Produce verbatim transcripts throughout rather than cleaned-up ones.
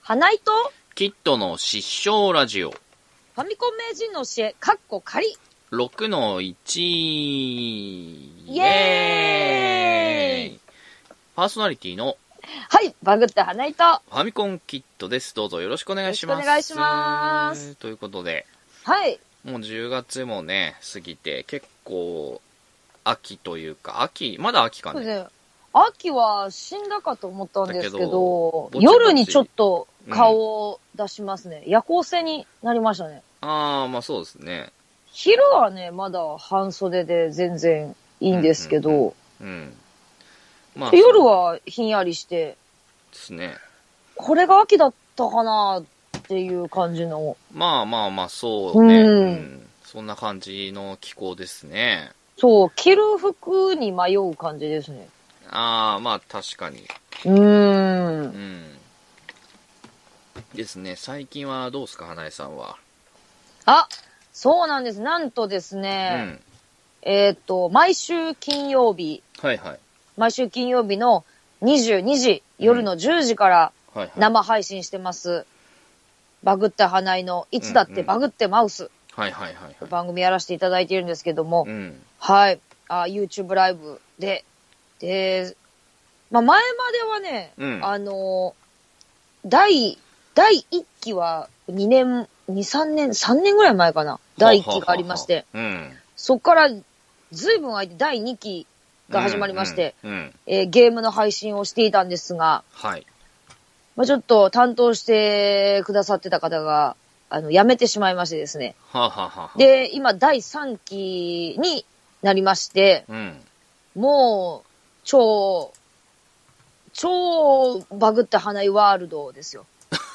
花井とキッドの失笑ラジオ。ファミコン名人の教え、かっこ仮。 ろくのいち。 イエーイ。 パーソナリティのはい、バグって花井とファミコンキッドです。どうぞよろしくお願いします。 よろしくお願いします。 ということで、 はい。 もうじゅうがつもね、過ぎて、結構、秋というか、秋、まだ秋かね。 そうですね。秋は死んだかと思ったんですけど、 だけどぼちぼち夜にちょっと顔を出しますね。うん、夜行性になりましたね。 ああ、まあそうですね。 昼はね、まだ半袖で全然いいんですけど、うんうんうんうん、まあ、夜はひんやりしてですね。 これが秋だったかなっていう感じの。 まあまあまあ、そうね、 うんうん。そんな感じの気候ですね。 そう、着る服に迷う感じですね。 ああ、まあ確かに。 うーん。うん。 ですね。最近はどうですか、花江さんは。 あ、そうなんです。なんとですね、うん、えっと、毎週金曜日。 はいはい。 毎週金曜日のにじゅうにじ、夜のじゅうじから生配信してます。うんはいはい、バグって花井のいつだってバグってマウス。 はいはいはい、はい。 番組やらせていただいているんですけども、 うん、 はい。あ、YouTube ライブで、で、まあ、前まではね、うん、あの、第、第一期はにねん、に、さんねん、さんねんぐらい前かな。第一期がありまして、ははははうん、そっからずいぶん空いて第二期が始まりまして、うんうんうんえー、ゲームの配信をしていたんですが、 はい。 まあ、ちょっと担当してくださってた方が、あの、辞めてしまいましてですね。 ははははで、今第三期になりまして、うん、もう、超、超バグった花井ワールドですよ。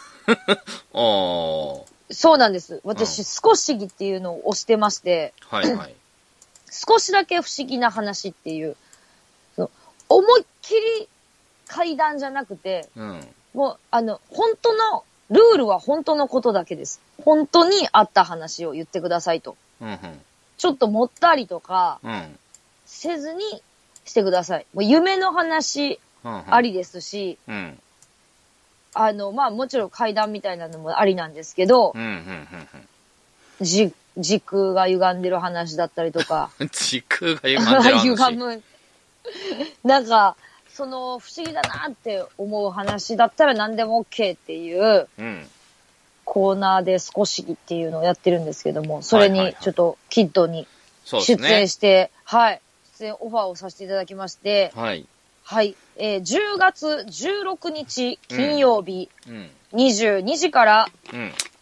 おそうなんです。私、うん、少しぎっていうのを推してまして、 はいはい、 少しだけ不思議な話っていう、その思いっきり怪談じゃなくて、うん、もう、あの、本当の、ルールは本当のことだけです。本当にあった話を言ってくださいと。うんうん、ちょっともったりとか、せずにしてください。もう夢の話ありですし、うんうん、あの、まあもちろん怪談みたいなのもありなんですけど、うんうんうんうん、じ時空が歪んでる話だったりとか。 時空が歪んでる話歪む。なんか、その不思議だなって思う話だったら何でも OK っていう、うん、コーナーで少しっていうのをやってるんですけども、それにちょっとキッドに出演して、はい、はいはい、出演オファーをさせていただきまして、はい。はい。えー、じゅうがつじゅうろくにち金曜日、うん、にじゅうにじから、うん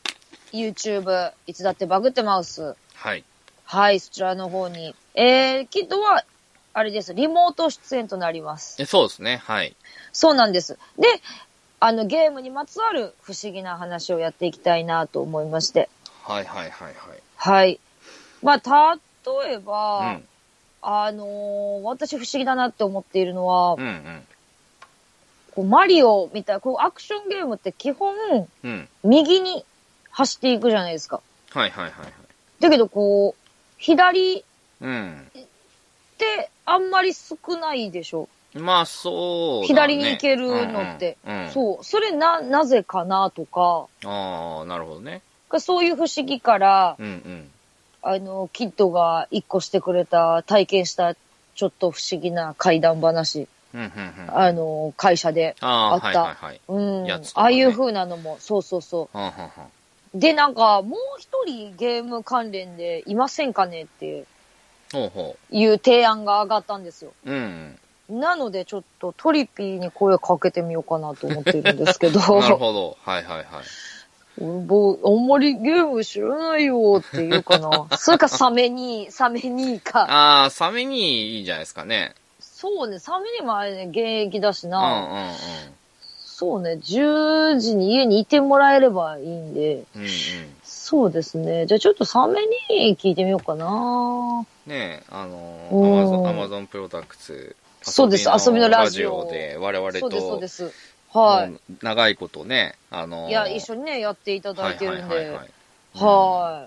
、YouTube、いつだってバグってマウス。はい。はい、そちらの方に。えー、キッドは、あれです。リモート出演となります。 そうですね。はい。 そうなんです。で、あの、ゲームにまつわる不思議な話をやっていきたいなと思いまして。 はいはいはいはい。 はい。まあ、例えば、うん、あのー、私不思議だなって思っているのは、うんうん、こうマリオみたいな、こうアクションゲームって基本、うん、右に走っていくじゃないですか。 はいはいはいはい。 だけどこう、左、うんってあんまり少ないでしょ。 まあそうだね。 左に行けるのって。うんうんうん、そう。それな、なぜかなとか。 ああ、なるほどね。 そういう不思議から、うんうん、あの、キッドが一個してくれた、体験したちょっと不思議な怪談話。うんうんうん、あの、会社であった。あ、はいはいはい、うん、ね。ああいう風なのも、そうそうそう。はんはんはんで、なんか、もう一人ゲーム関連でいませんかねっていう。ほうほういう提案が上がったんですよ。うんうん、なのでちょっとトリピーに声かけてみようかなと思っているんですけど。 なるほど。はいはいはい。 もう、あんまりゲーム知らないよって言うかな。それかサメに、サメにか。 ああ、サメにいいんじゃないですかね。 そうね、サメにもあれね、現役だしな。うんうんうん。そうね、じゅうじに家にいてもらえればいいんで。うんうん。そうですね。じゃあちょっとサメに聞いてみようかな。 ねえ、あの、アマゾン、アマゾンプロダクツ。 そうです、遊びのラジオで我々と。 そうです、そうです。はい。 長いことね、あのー、 いや、一緒にね、やっていただいてるんで。はいはいはい、はいはい。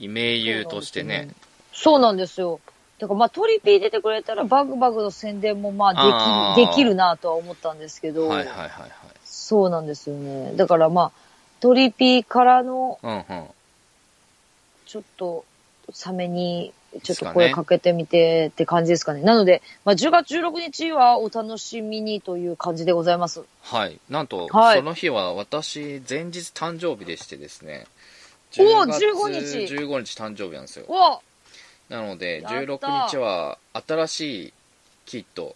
名優としてね。 そうなんですよ。だからまあトリピー出てくれたらバグバグの宣伝もまあでき、あできるなとは思ったんですけど。はいはいはいはい。 そうなんですよね。だからまあ、トリピーからの、 うんうん。 ちょっと、サメに、ちょっと声かけてみてって感じですかね。なので、まあ、じゅうがつじゅうろくにちはお楽しみにという感じでございます。 はい。なんと、 はい、 その日は私、前日誕生日でしてですね。 お 10 じゅうごに月ちじゅうごにち誕生日なんですよ。 おなので、 やったじゅうろくにちは新しいキット。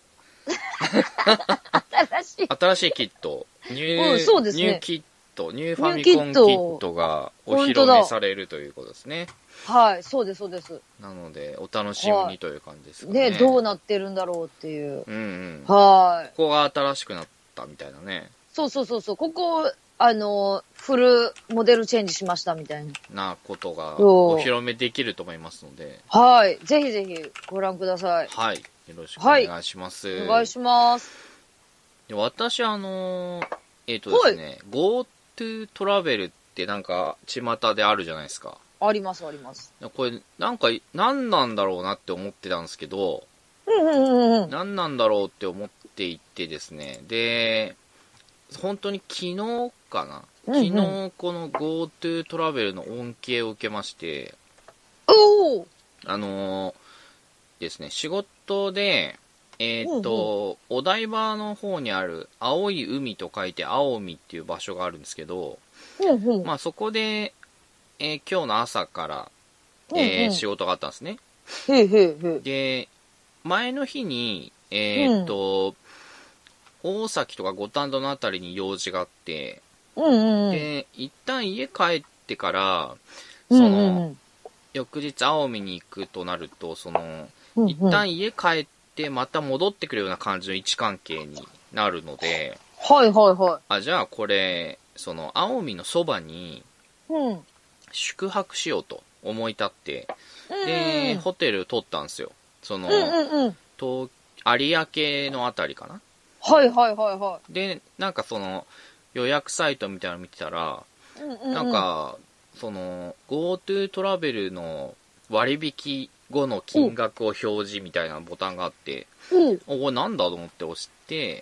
新しい。 新しいキット。ニュー、 うん、そうですね。 ニューキット、ニューファミコンキットがお披露目されるということですね。 はい、そうです、そうです。 なので、お楽しみにという感じですかね。 はい、で、どうなってるんだろうっていう。 うんうん。 はい。 ここが新しくなったみたいなね。 そうそうそうそう。ここ、あの、フルモデルチェンジしましたみたいな。 なことがお披露目できると思いますので。 はい。ぜひぜひご覧ください。 はい。よろしくお願いします。 はい、お願いします。 で私、あのー、えっ、ー、とですね、GoTo トラベルってなんか、巷であるじゃないですか。 あります、あります。 これ、なんか、何なんだろうなって思ってたんですけど、 うんうんうんうん。 何なんだろうって思っていてですね、で、本当に昨日かな、 うんうん、 昨日この GoTo トラベルの恩恵を受けまして、 おーあのー、ですね、仕事で、えー、っと、うんうん、お台場の方にある青い海と書いて青海っていう場所があるんですけど、 うんうん、 まあそこで、えー、今日の朝から、えーうんうん、仕事があったんですね。 へーへーへーで、前の日に、えー、っと、うん、大崎とか五反田のあたりに用事があって、 うんうんうん、 で、一旦家帰ってから、その、うんうんうん、翌日青海に行くとなると、その、うんうん、一旦家帰ってまた戻ってくるような感じの位置関係になるので、 はいはいはい。 あ、じゃあこれ、その、青海のそばに、宿泊しようと思い立って、うん、で、ホテル取ったんですよ。その、うんうんうん、東、有明のあたりかな。 はいはいはいはい。 で、なんかその、予約サイトみたいなの見てたら、うんうんうん、なんか、その、GoTo トラベルの割引後の金額を表示みたいなボタンがあって、うん、お、これなんだと思って押して、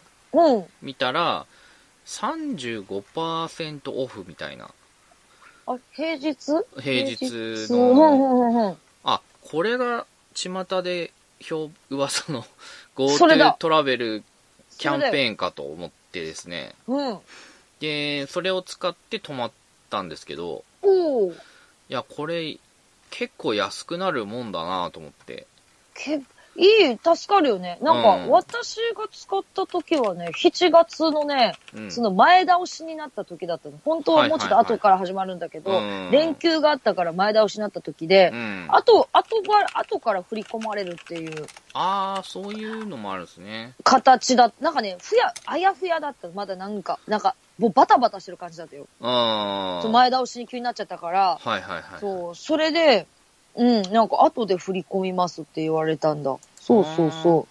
うん、見たら、さんじゅうごパーセント オフみたいな。 あ、平日平日の、あ、これが巷で表、噂の GoTo トラベルキャンペーンかと思ってですね。うん。で、それを使って泊まったんですけど、おいや、これ、結構安くなるもんだなと思って。 けいい、助かるよね。なんか、うん、私が使った時はね、しちがつのね、うん、その前倒しになった時だったの。本当はもうちょっと後から始まるんだけど、はいはいはい、連休があったから前倒しになった時で、うん、あと、後が、後から振り込まれるっていう。 ああ、そういうのもあるんですね。 形だ。なんかね、ふや、あやふやだった。まだなんか、なんか、もうバタバタしてる感じだったよ。ああ。前倒しに急になっちゃったから、 はいはいはい。 そう、それで、うん、なんか後で振り込みますって言われたんだ。そうそうそう。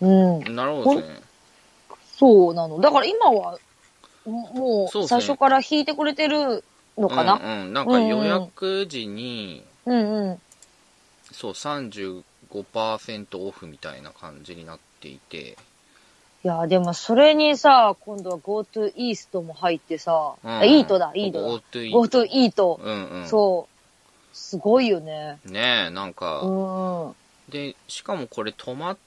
うん。 なるほどですね。 そうなの。だから今は、もう最初から引いてくれてるのかな。 うんうん。なんか予約時に、 うんうん。 そう、さんじゅうごパーセント オフみたいな感じになっていて。 いや、でもそれにさ、今度は GoTo イーストも入ってさ、うん、イートだ、イートだ。GoTo イート。GoTo イート。うんうん。そう。すごいよね。 ねえ、なんか、うん。で、しかもこれ泊まって、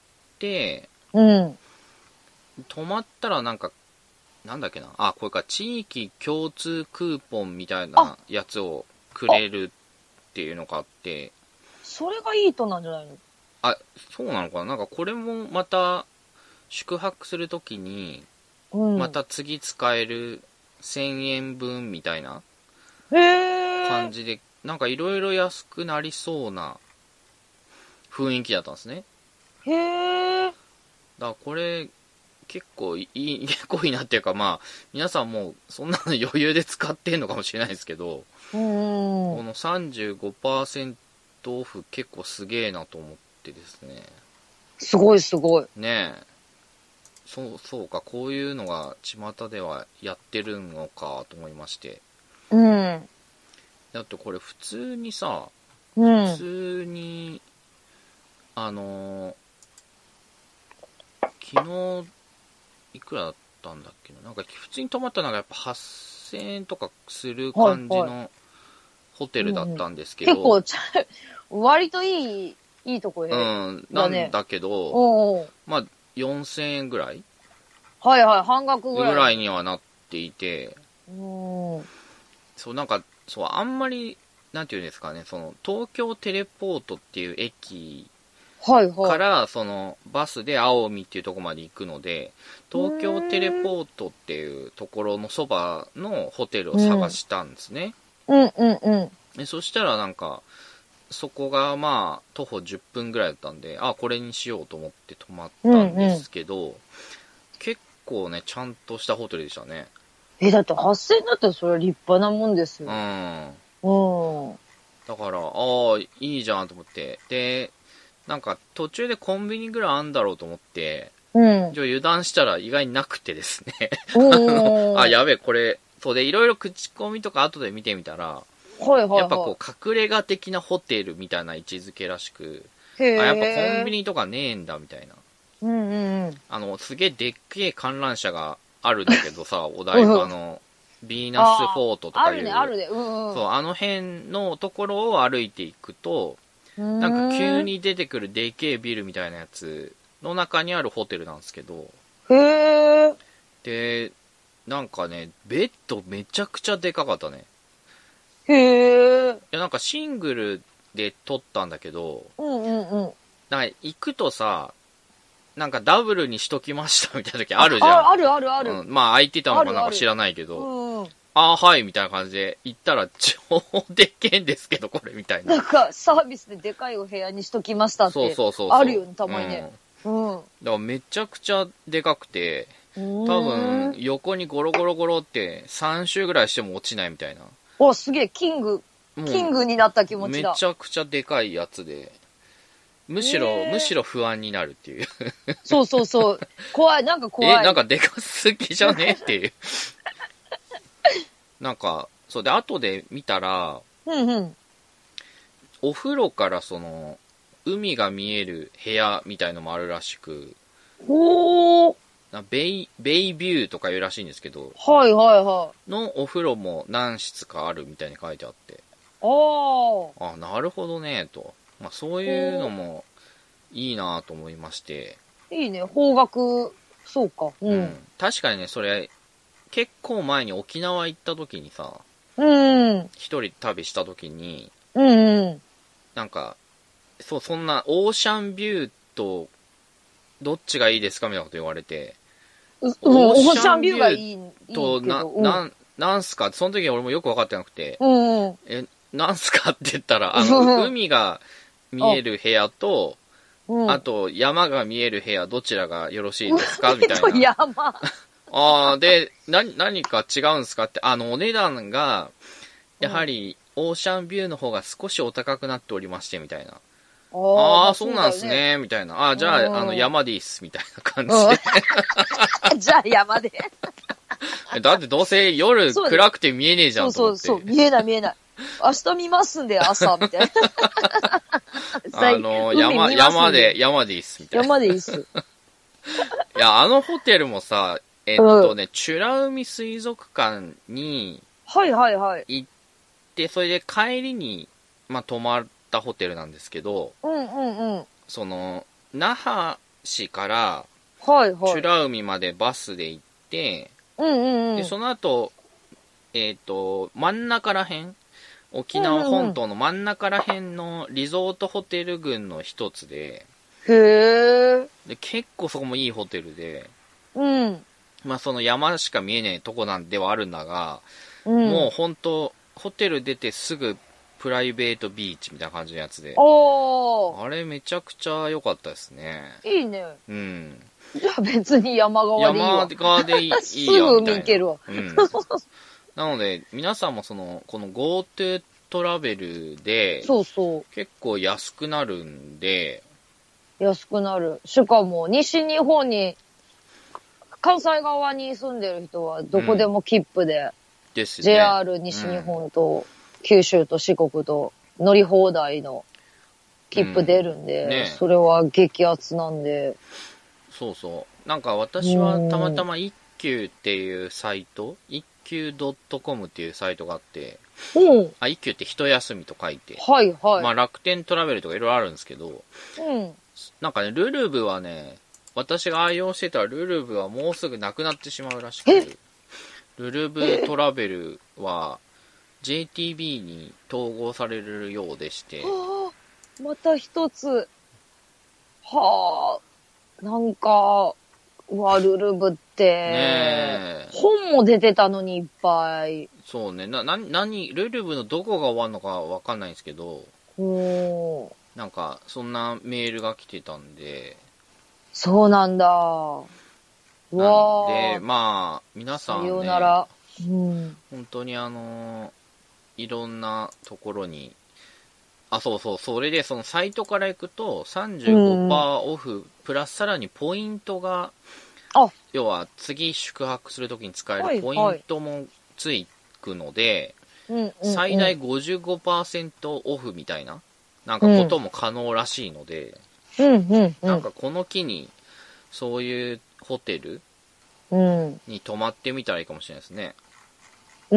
うん。 泊まったらなんか、なんだっけな。あ、これか、地域共通クーポンみたいなやつをくれるっていうのがあって。 それがイートなんじゃないの？ あ、そうなのかな。なんかこれもまた、宿泊するときに、うん、また次使えるせんえんぶんみたいな感じで、なんかいろいろ安くなりそうな雰囲気だったんですね。へー。だからこれ結構いい、結構いいなっていうか、まあ皆さんもうそんなの余裕で使ってんのかもしれないですけど、うん、この さんじゅうごパーセント オフ結構すげえなと思ってですね。 すごいすごい。 ねえ。そう、そうか、こういうのが巷ではやってるのかと思いまして。うん。だってこれ普通にさ、うん、普通に、あのー、昨日、いくらだっったんだっけな。なんか普通に泊まったのがやっぱはっせんえんとかする感じのホテルだったんですけど。 うん、結構ちゃ、割といい、いいとこへ。 うん、なんだけど、 おうおうまあよんせんえんぐらいはいはい、半額ぐらい。 ぐらいにはなっていて、 うん、 そう、なんか、そう、あんまり、なんていうんですかね、その、東京テレポートっていう駅はいはい。 から、その、バスで青海っていうところまで行くので、東京テレポートっていうところのそばのホテルを探したんですね。 うん、うん、うんうん。 でそしたらなんか、そこがまあ、徒歩じゅっぷんぐらいだったんで、あ、これにしようと思って泊まったんですけど、うんうん、結構ね、ちゃんとしたホテルでしたね。 え、だってはっせんえんだったらそれは立派なもんですよ。 うん。 うん。 だから、ああ、いいじゃんと思って。で、なんか途中でコンビニぐらいあんだろうと思って、うん。じゃあ油断したら意外になくてですね。あの、あ、やべえ、これ、そうで、いろいろ口コミとか後で見てみたら、はいはいはい、やっぱこう、隠れ家的なホテルみたいな位置づけらしく、あ、やっぱコンビニとかねえんだみたいな。うんうんうん。あの、すげえでっけえ観覧車があるんだけどさ、お台場の、ビーナスフォートとかいう。あるね、あるね。うんうん。そう、あの辺のところを歩いていくと、なんか急に出てくるでけえビルみたいなやつの中にあるホテルなんですけど。へー。で、なんかね、ベッドめちゃくちゃでかかったね。へー。いや、なんかシングルで撮ったんだけど、うんうんうん。なんか行くとさ、なんかダブルにしときましたみたいな時あるじゃん。あ、あるあるある。うん、まあ空いてたのかなんか知らないけど。うんうん、ああ、はい、みたいな感じで行ったら超でっけえんですけど、これみたいな。なんかサービスででかいお部屋にしときましたって。そうそうそうそう。あるよね、たまにね。うん。うん、だからめちゃくちゃでかくて、多分横にゴロゴロゴロってさん周ぐらいしても落ちないみたいな。わ、すげえ、キング、キングになった気持ちだ。めちゃくちゃでかいやつで。むしろ、むしろ不安になるっていう。そうそうそう。怖い、なんか怖い。え、なんかでかすぎじゃねっていう。なんか、そうで、後で見たら、うんうん。お風呂からその、海が見える部屋みたいのもあるらしく。おー。ベイ、ベイビューとかいうらしいんですけど。はいはいはい。のお風呂も何室かあるみたいに書いてあって。ああ。あ、なるほどね、と。まあ、そういうのもいいなと思いまして。いいね、方角、そうか、うん。うん。確かにね、それ、結構前に沖縄行った時にさ、うん。一人旅した時に、うんうん。なんか、そう、そんな、オーシャンビューと、どっちがいいですかみたいなこと言われて、うん、オーシャンビューがいいと、な、な、なんすかその時俺もよく分かってなくて、うんうん、え、なんすかって言ったら、あの、海が、見える部屋と、うん、あと山が見える部屋どちらがよろしいですかみたいな。山。ああ、で、な、何か違うんですかって、あの、お値段が、やはり、オーシャンビューの方が少しお高くなっておりまして、みたいな。ああ、そうなんすね、みたいな。ああ、じゃあ、あの、山でいいっす、みたいな感じで。じゃあ、山で。だってどうせ夜暗くて見えねえじゃんと思って。そうそうそう、見えない見えない。明日見ますんで、朝、みたいな。あの、山、山で、山でいいっす、みたいな。山でいいっす。いや、あのホテルもさ、えっとね、美ら海水族館に、はいはいはい。行って、それで帰りに、まあ、泊まったホテルなんですけど、うんうんうん。その、那覇市から、はいはい。美ら海までバスで行って、うんうんうん。で、その後、えっと、真ん中らへん、沖縄本島の真ん中らへんのリゾートホテル群の一つで、へー。で、結構そこもいいホテルで、うん。まあその山しか見えないとこなんではあるんだが、うん、もう本当ホテル出てすぐプライベートビーチみたいな感じのやつで、あれめちゃくちゃ良かったですね。いいね。うん。じゃあ別に山側でいいわ。山側でいい、いいやみたいな。すぐ海行けるわ。うん。なので、皆さんもその、この GoTo トラベルで、そうそう。結構安くなるんで、安くなる。しかも、西日本に、関西側に住んでる人は、どこでも切符で、うん、ですね。ジェイアール 西日本と、九州と四国と、乗り放題の切符出るんで、うんね、それは激アツなんで。そうそう。なんか私はたまたま一級っていうサイト、一級 .com っていうサイトがあって、 うん。 あ、一級って一休みと書いて。 はいはい。 まあ楽天トラベルとかいろいろあるんですけど、 うん。 なんかね、ルルブはね、私が愛用してたルルブはもうすぐなくなってしまうらしく、ルルブトラベルは ジェイティービー に統合されるようでして。 はあ、また一つ。はあ、なんか、うわ、ルルブって、ね、本も出てたのにいっぱい。 そうね、な、な、何、ルルブのどこが終わるのかわかんないんですけど、 おなんか、そんなメールが来てたんで。 そうなんだ。わなんで、まあ、皆さんね、 さようなら。うん、 本当にあの、いろんなところに、あ、そうそう、それでそのサイトから行くと さんじゅうごパーセント オフ、プラスさらにポイントが、 あ、 要は次宿泊するときに使えるポイントもつくので、はいはい、最大 ごじゅうごパーセント オフみたいな、なんかことも可能らしいので、 うんうんうん、 なんかこの機に、そういうホテルに泊まってみたらいいかもしれないですね。 うん。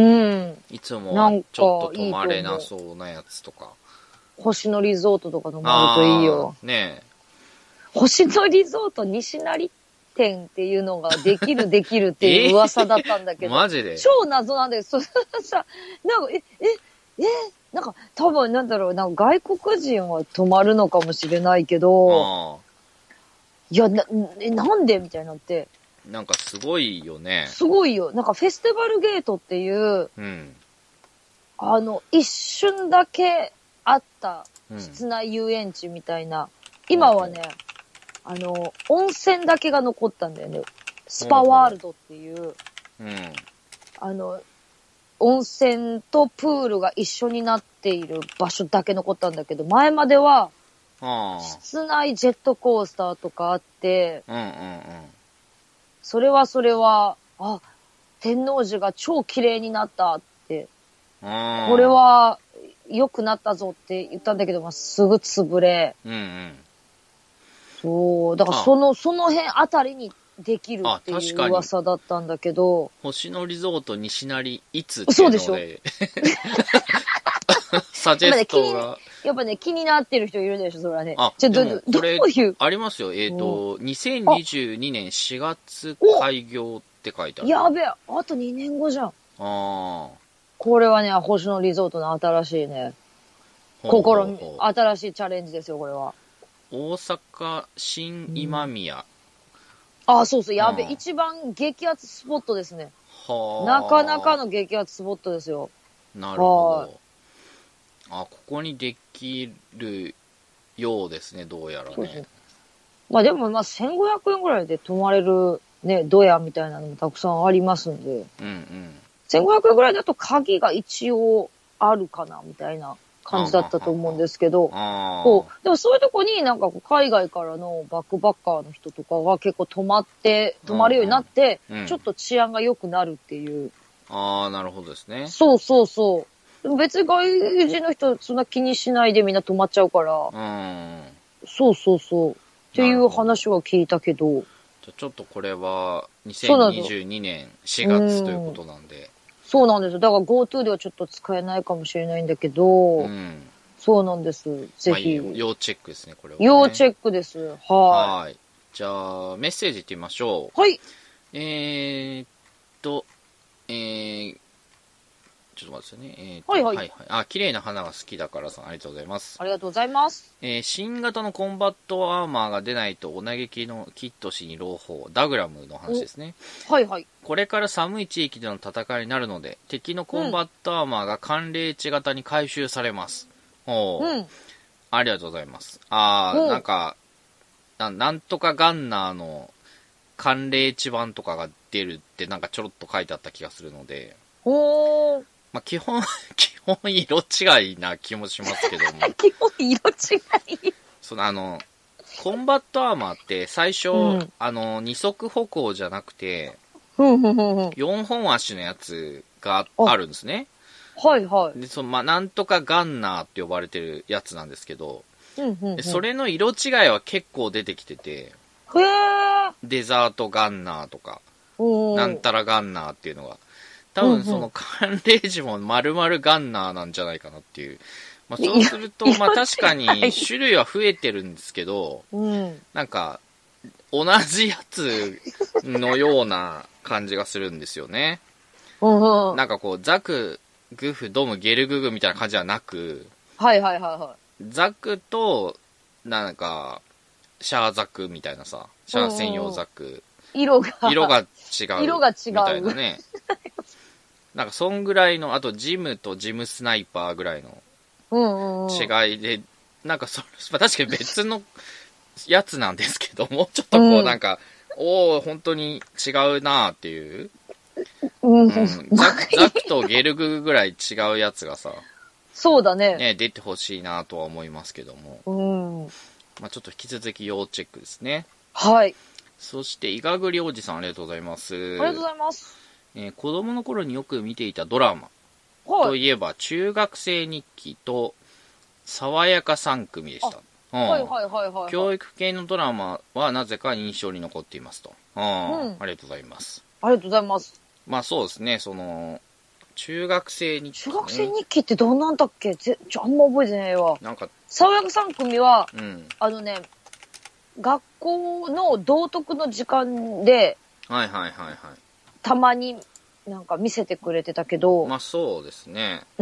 いつもはちょっと泊まれなそうなやつとか。 星野リゾートとか泊まるといいよ。 ねえ。 星野リゾート西成店っていうのができるできるっていう噂だったんだけど。 えー、マジで超謎なんだよ。それさ、なんか、え、え、え、なんか多分なんだろう、なんか外国人は泊まるのかもしれないけど、いや、な、え、なんでみたいになって。 なんかすごいよね。 すごいよ。なんかフェスティバルゲートっていう、うん、あの、一瞬だけあった室内遊園地みたいな。うん、今はね、あの、温泉だけが残ったんだよね。スパワールドっていう、うん、あの、温泉とプールが一緒になっている場所だけ残ったんだけど、前までは、室内ジェットコースターとかあって、うんうんうん、それはそれは、あ、天王寺が超綺麗になったって、これは良くなったぞって言ったんだけど、まあ、すぐ潰れ、うんうん、そう、だからその、その辺あたりにできるっていう噂だったんだけど、 星野リゾート西成いつっていうので、そうでしょサジェストが。 やっぱね、気になってる人いるでしょ、それはね。 あ、 じゃでもこれ、どういうありますよ。えっ、ー、と、にせんにじゅうにねんしがつ開業って書いてある。 やべえ、あとにねんごじゃん。ああ。これはね、星野リゾートの新しいね、試み、新しいチャレンジですよ、これは。 大阪新今宮。 うん、あ、そうそう、やべえ、一番激アツスポットですね。はあ。なかなかの激アツスポットですよ。 なるほど。あ、ここにできるようですね、どうやらね。そうそう、 まあでも、まあせんごひゃくえんぐらいで泊まれるね、ドヤみたいなのもたくさんありますんで。うんうん。せんごひゃくえんぐらいだと鍵が一応あるかな、みたいな感じだったと思うんですけど。こう、でもそういうとこになんか海外からのバックパッカーの人とかが結構泊まって、泊まるようになって、うんうん、ちょっと治安が良くなるっていう。 ああ、なるほどですね。 そうそうそう。でも別に外人の人そんな気にしないでみんな泊まっちゃうから。うん。そうそうそう。っていう話は聞いたけど。 じゃちょっとこれはにせんにじゅうにねんしがつということなんで。 そうなんですよ。だから GoTo ではちょっと使えないかもしれないんだけど。うん。そうなんです。ぜひ。 まあ、要チェックですね、これは、ね。 要チェックです。はい。はい。 じゃあ、メッセージいってみましょう。はい。 えーっと、えー、ちょっと待ってね。えー、 はいはい。 はいはい。あ、綺麗な花が好きだからさん、ありがとうございます。 ありがとうございます。 えー、新型のコンバットアーマーが出ないとお嘆きのキット氏に朗報。ダグラムの話ですね。 はいはい。 これから寒い地域での戦いになるので、敵のコンバットアーマーが寒冷地型に回収されます。おー。うん。ありがとうございます。あー、なんかな、なんとかガンナーの寒冷地版とかが出るってなんかちょろっと書いてあった気がするので。 おー。 まあ、基本、基本色違いな気もしますけども。 基本色違いそのあの、コンバットアーマーって最初、うん、あの、二足歩行じゃなくて、四本足のやつがあるんですね。 はいはい。 で、その、まあ、なんとかガンナーって呼ばれてるやつなんですけど、でそれの色違いは結構出てきてて、 へー。 デザートガンナーとか。 なんたらガンナーっていうのが。多分その寒冷時も丸々ガンナーなんじゃないかなっていう。まあそうすると、まあ確かに種類は増えてるんですけど、うん、なんか同じやつのような感じがするんですよね。うん、なんかこうザク、グフ、ドム、ゲルググみたいな感じじゃなく、 はいはいはいはい。 ザクと、なんか、シャーザクみたいなさ、シャー専用ザク。 色が、 色が違う。 色が違う。 みたいなね。なんか、そんぐらいの、あと、ジムとジムスナイパーぐらいの違いで、うんうんうん、なんかそ、まあ、確かに別のやつなんですけど、もうちょっとこう、なんか、うん、おー、本当に違うなーっていう。うん、ザク、ザクとゲルググぐらい違うやつがさ、 そうだね。 ね、出てほしいなとは思いますけども。うん。まあちょっと引き続き要チェックですね。 はい。 そして、いがぐりおじさんありがとうございます。ありがとうございます。 えー、子供の頃によく見ていたドラマ。はい。といえば、中学生日記と、爽やかさん組でした。うん、はいはいはいはい。教育系のドラマはなぜか印象に残っていますと。うん。うん、ありがとうございます。 ありがとうございます。 まあそうですね、その、中学生日記、ね。中学生日記ってどんなんだっけぜちょ、あんま覚えてないわ。なんか、爽やかさん組は、うん、あのね、学校の道徳の時間で、 はいはいはいはい。 たまになんか見せてくれてたけど。 まあそうですね。うん。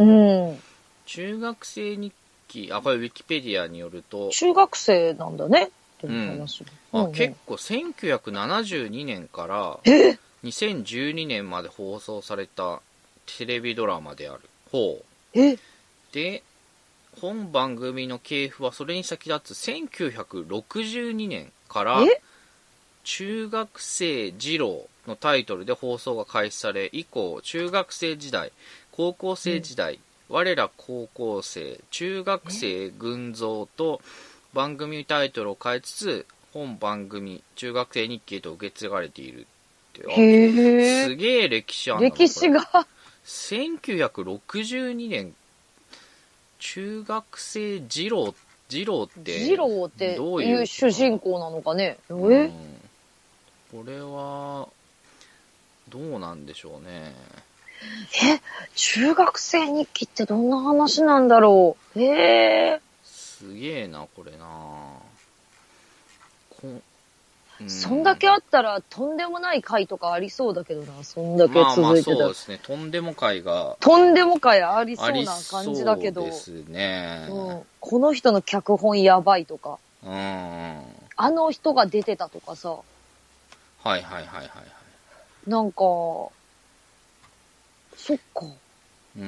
中学生日記、あ、これウィキペディアによると。 中学生なんだね。ってうん。あ、うんうん、結構せんきゅうひゃくななじゅうにねんからにせんじゅうにねんまで放送されたテレビドラマである。ほう。 えで、本番組の系譜はそれに先立つせんきゅうひゃくろくじゅうにねんから中学生二郎のタイトルで放送が開始され、以降中学生時代、高校生時代、うん、我ら高校生、中学生群像と番組タイトルを変えつつ本番組中学生日記と受け継がれているって。へすげえ歴史あんだな。 歴史がせんきゅうひゃくろくじゅうにねん中学生二郎二郎って二郎ってどういう主人公なのかね。え、うん、 これはどうなんでしょうね。 え、中学生日記ってどんな話なんだろう。えー、 すげえなこれな。こそんだけあったらとんでもない回とかありそうだけどな。そんだけ続いてたら。まあまあそうですね。とんでも回がとんでも回ありそうな感じだけど。 そうですね、 うん。この人の脚本やばいとか。うん。あの人が出てたとかさ。 はいはいはいはいはい。 なんかそっか。うん。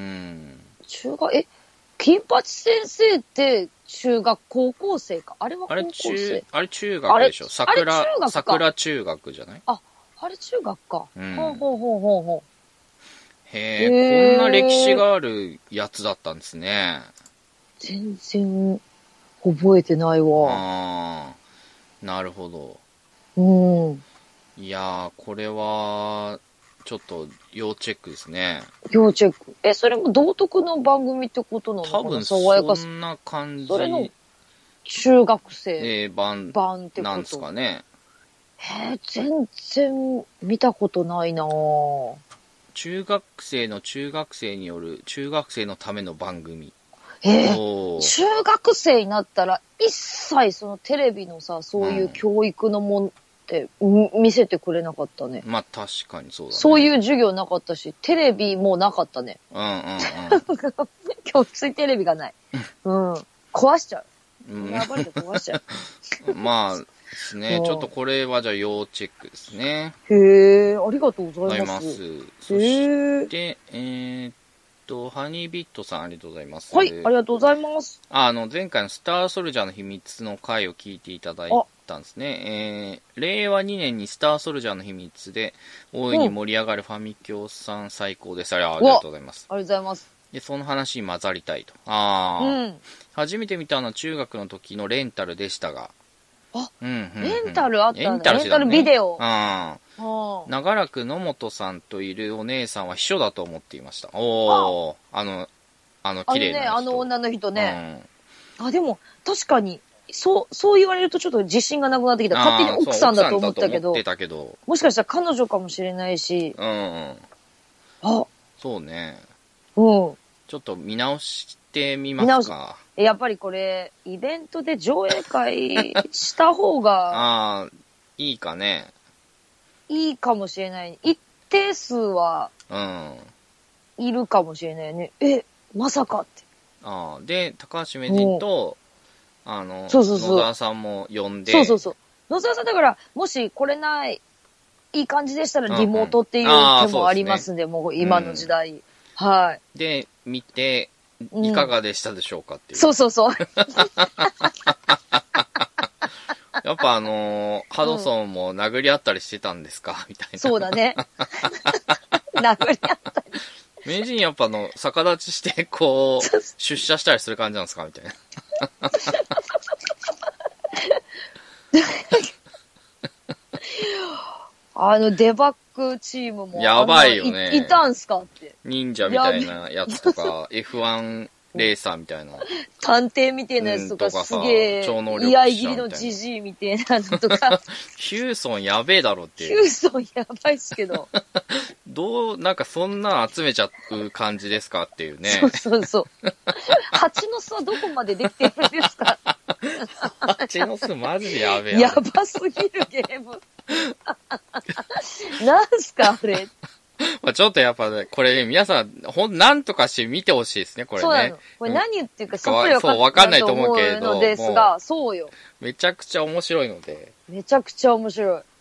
中学え金八先生って中学高校生か。あれは高校生。 あれ中学でしょ。桜桜中学じゃない？ あ、あれ中学か。うん、ほうほうほうほうほう。へえ、こんな歴史があるやつだったんですね。 全然覚えてないわ。 ああ、なるほど。うん。いやー、これはちょっと要チェックですね。 要チェック。え、それも道徳の番組ってことなのかな？ 多分そんな感じ。 それの中学生、 えー、版版ってことなんですかね。 えー、全然見たことないなぁ。 中学生の中学生による中学生のための番組。 えー、中学生になったら一切そのテレビのさ、そういう教育のもんって見せてくれなかったね。 まあ確かにそうだね。 そういう授業なかったし、テレビもなかったね。うんうんうん。教室テレビがない。うん。壊しちゃう。うん。やばいと壊しちゃう。まあですね。ちょっとこれはじゃあ要チェックですね。 へえ、ありがとうございます。 そして、えー、っと、ハニービットさんありがとうございます。 はい、ありがとうございます。 あの、前回のスターソルジャーの秘密の回を聞いていただいたんですね。えー、れいわにねんにスターソルジャーの秘密で大いに盛り上がるファミキョさん最高です。ありがとうございます。 ありがとうございます。 で、その話に混ざりたいと。ああ、うん、初めて見たのは中学の時のレンタルでしたが、 あ、うんうんうん、レンタルあったんだ。レンタル、ね、レンタルビデオ。ああ。長らく野本さんといるお姉さんは秘書だと思っていました。おお、あの、あの、綺麗な人。 あのね、あの女の人ね。うん、あ、でも、確かに、 そう、そう言われるとちょっと自信がなくなってきた。勝手に奥さんだと思ったけど、 たけどもしかしたら彼女かもしれないし。 うんうん。 あ、 そうね。 うん。 ちょっと見直してみますか。 やっぱりこれ、イベントで上映会した方が。 ああ、いいかね。 いいかもしれない。一定数は、 うん。 いるかもしれないね。え、まさかって。 ああ、で、高橋名人と、あの、 そうそうそう野沢さんも呼んで。 そうそうそう。野沢さんだから、もし来れない、いい感じでしたらリモートっていう手もありますんで、うんうん、もう今の時代。うん、はい。 で、見て、いかがでしたでしょうかっていう。 そうそうそう。 やっぱあのー、ハドソンも殴り合ったりしてたんですか、みたいな。 そうだね。殴り合ったり。 名人やっぱあの、逆立ちして、こう、出社したりする感じなんですかみたいな。 あの、デバッグチームも。 やばいよね。 い, いたんすかって。 忍者みたいなやつとか、エフワン レーサーみたいな。 探偵みたいなやつとか、すげえ、居合切りのジジイみたいなのとか。 ヒューソンやべえだろっていう。 ヒューソンやばいっすけど。 どう、なんかそんな集めちゃう感じですかっていうね。 そうそうそう。蜂の巣はどこまでできてるんですか？ 蜂の巣マジでやべえ。 やばすぎるゲーム。なんすかあれ。 まあちょっとやっぱね、これね、皆さん、ほん、なんとかして見てほしいですね、これね。 そうなの。これ何言ってるかさっぱりわかんないと思うけど。 のですが、そうよ。 めちゃくちゃ面白いので。 めちゃくちゃ面白い。 うん。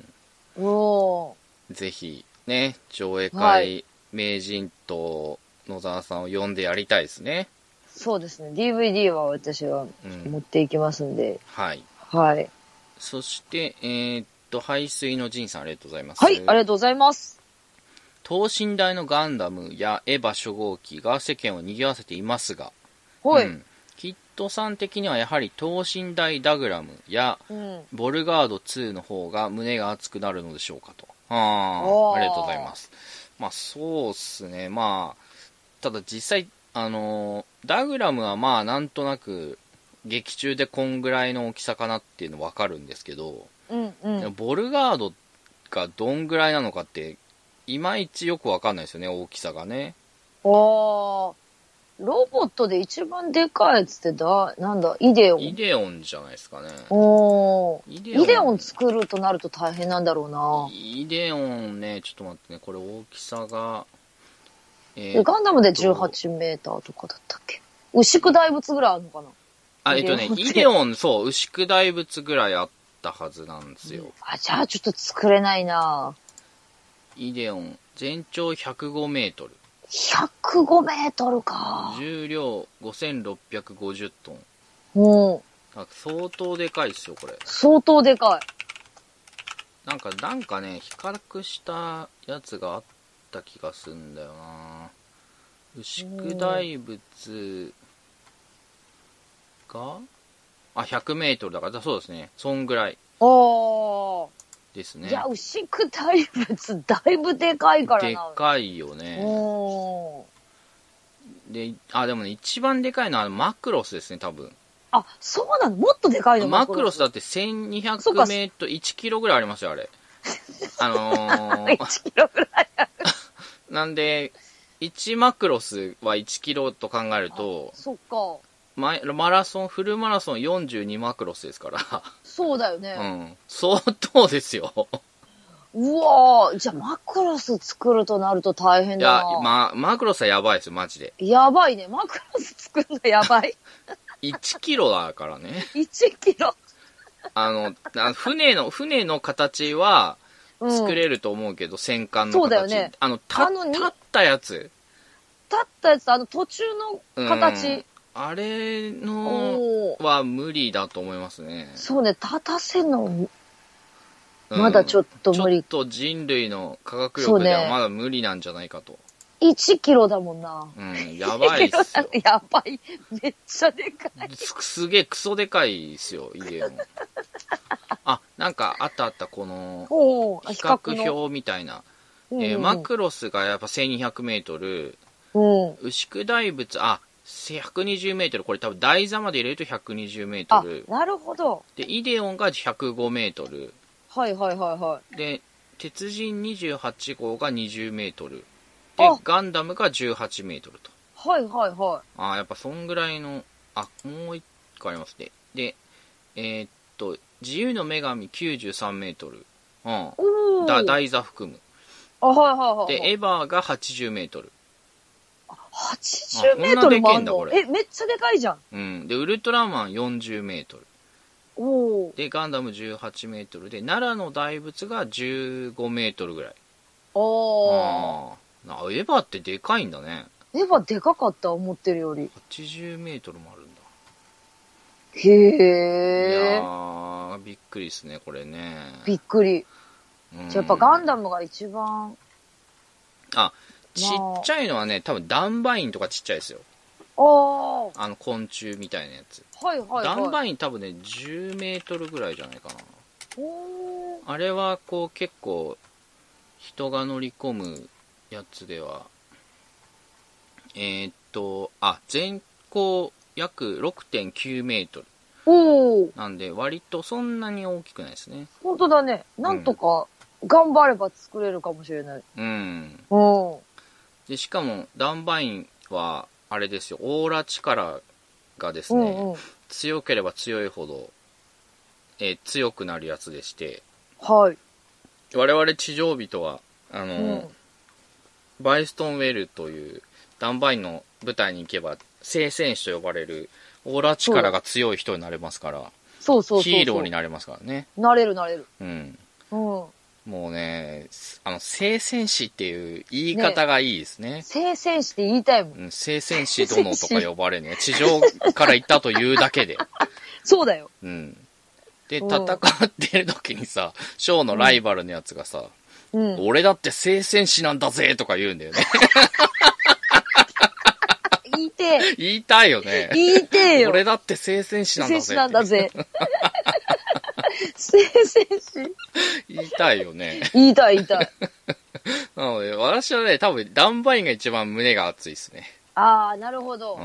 おー。 ぜひ、ね、上映会、はい、名人と野沢さんを呼んでやりたいですね。 そうですね。ディーブイディー は私は持っていきますんで。 うん、はい。 はい。 そして、えー、っと、排水の陣さんありがとうございます。 はい、ありがとうございます。 等身大のガンダムやエヴァ初号機が世間を賑わせていますが、 はい。 うん、キッドさん的にはやはり等身大ダグラムや、うん、ボルガードツーの方が胸が熱くなるのでしょうかと。ああ、ありがとうございます。まあそうっすね。まあ、ただ実際、あのー、ダグラムはまあなんとなく劇中でこんぐらいの大きさかなっていうの分かるんですけど、 うんうん、 ボルガードがどんぐらいなのかっていまいちよく分かんないですよね、大きさがね。 ああ、ロボットで一番でかいやつってだ、なんだ、イデオン。 イデオンじゃないですかね。 おー。イデオン。イデオン作るとなると大変なんだろうな。 イデオンね、ちょっと待ってね、これ大きさが、 えー、ガンダムでじゅうはちメーターとかだったっけ？牛久大仏ぐらいあるのかな？ あ、えっとね、イデオン、そう、牛久大仏ぐらいあったはずなんですよ。 あ、じゃあちょっと作れないな。 イデオン、全長ひゃくごメートル。 ひゃくごメートルか。 重量ごせんろっぴゃくごじゅうトン。 うん。 なんか相当でかいっすよ、これ。 相当でかい。なんか、なんかね、比較したやつがあった気がするんだよな。牛久大仏が、あ、ひゃくメートルだから、そうですね。そんぐらい。 ああ。 ですね。 いや、牛久大仏、だいぶでかいからな。 でかいよね。で、あ、でもね、一番でかいのはマクロスですね、多分。 あ、そうなの？もっとでかいの？ マクロスだってせんにひゃくメートル、いちキロぐらいありますよ、あれ。あのー、 いちキロぐらいある。 なんで、いちマクロスはいちキロと考えると、 そっか。 ママラソン、フルマラソンよんじゅうにマクロスですから。 そうだよね。 うん。相当ですよ。 うわー、じゃあマクロス作るとなると大変だな。 いや、ま、マクロスはやばいですよ、マジで。 やばいね。マクロス作るのやばい。 いちキロだからね。 いちキロ。 あの、船の、船の形は作れると思うけど、うん、戦艦の形。 そうだよね。 あの、た、立ったやつ。 立ったやつ、あの途中の形。うん、 あれのは無理だと思いますね。 そうね、立たせんの、まだちょっと無理。 うん、ちょっと人類の科学力ではまだ無理なんじゃないかと。 いちキロだもんな。 うん、やばいっすよ。 やばい。めっちゃでかい。 す, すげえクソでかいっすよ、イデオン。あ、なんかあったあった、この、比較表みたいな。えー、マクロスがやっぱせんにひゃくメートル、うん、牛久大仏、あ、 ひゃくにじゅうメートル。これ多分台座まで入れるとひゃくにじゅうメートル。 あ、なるほど。 で、イデオンがひゃくごメートル。 はいはいはいはい。 で、鉄人にじゅうはち号がにじゅうメートル。で、ガンダムがじゅうはちメートルと。 はいはいはい。 ああ、やっぱそんぐらいの、あ、もう一個ありますね。で、えー、っと、自由の女神きゅうじゅうさんメートル。うん。だ、台座含む。 あ、はいはいはい。 で、エヴァーがはちじゅうメートル。 はちじゅうメートルもあんの？え、めっちゃでかいじゃん。 うん。で、ウルトラマンよんじゅうメートル。 おで、ガンダムじゅうはちメートルで、奈良の大仏がじゅうごメートルぐらい。 おー。ああ、エヴァってでかいんだね。 エヴァでかかった、思ってるより。 はちじゅうメートルもあるんだ。 へえ。 いやー、びっくりですね、これね。 びっくり。じゃやっぱガンダムが一番。 あ、ちっちゃいのはね、多分ダンバインとかちっちゃいですよ。 ああ。 あの昆虫みたいなやつ。 はいはいはい。 ダンバイン多分ね、じゅうメートルぐらいじゃないかな。 おあれはこう結構人が乗り込むやつでは、えー、っと、あ、全高約 ろくてんきゅうメートル。 おー。 なんで割とそんなに大きくないですね。 本当だね。なんとか頑張れば作れるかもしれない。 うん。 うん。 で、しかもダンバインはあれですよ、オーラ力がですね、うんうん、強ければ強いほど、えー、強くなるやつでして、 はい。 我々地上人は、あの、うん、バイストンウェルというダンバインの舞台に行けば、聖戦士と呼ばれるオーラ力が強い人になれますから、 そうそうそうそう。 ヒーローになれますからね。 なれるなれる。 うん。 うん。 もうね、あの、聖戦士っていう言い方がいいですね。ね、 聖戦士って言いたいもん。 うん、聖戦士殿とか呼ばれるね。地上から行ったというだけで。 そうだよ。 うん。で、戦ってる時にさ、ショーのライバルのやつがさ、うん、俺だって聖戦士なんだぜとか言うんだよね。 言いてえ。 言いたいよね。 言いてえよ。 俺だって聖戦士なんだぜ。 聖戦士なんだぜ。聖戦士言いたいよね。 言いたい言いたい。 なので、私はね、多分、ダンバインが一番胸が熱いですね。 ああ、なるほど。 うん。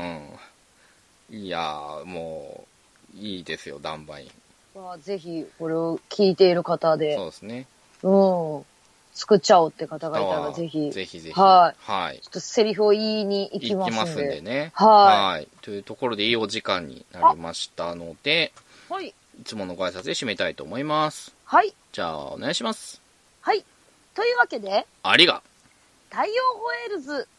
いやー、もう、いいですよ、ダンバイン。 まあ、ぜひ、これを聞いている方で。 そうですね。 うん。作っちゃおうって方がいたら、ぜひ。 ぜひぜひ。 はい。 はい。 ちょっとセリフを言いに行きますんで。 行きますんでね。 はい。 はい。というところでいいお時間になりましたので、 はい。 いつものご挨拶で締めたいと思います。 はい。 じゃあ、お願いします。 はい。というわけで、 ありが。 太陽ホエールズ